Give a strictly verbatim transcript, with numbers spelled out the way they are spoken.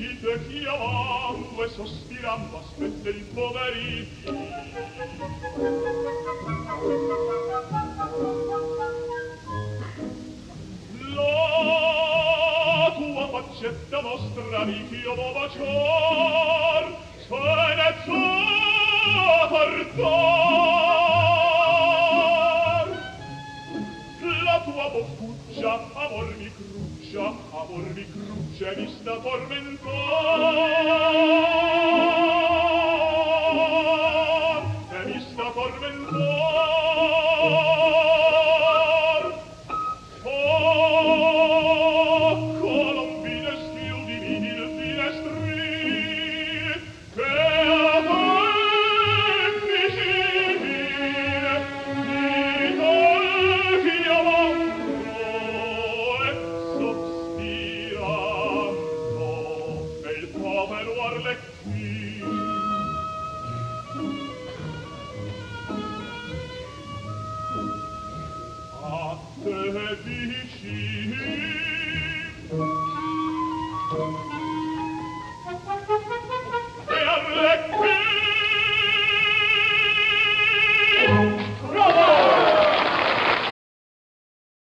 te chiamando e sospirando aspetta il poverino. La tua faccetta mostravi che io vo baciar, se ne tortar. La tua boccuccia, amor mi cruccia, amor mi cruccia, mi sta tormentando.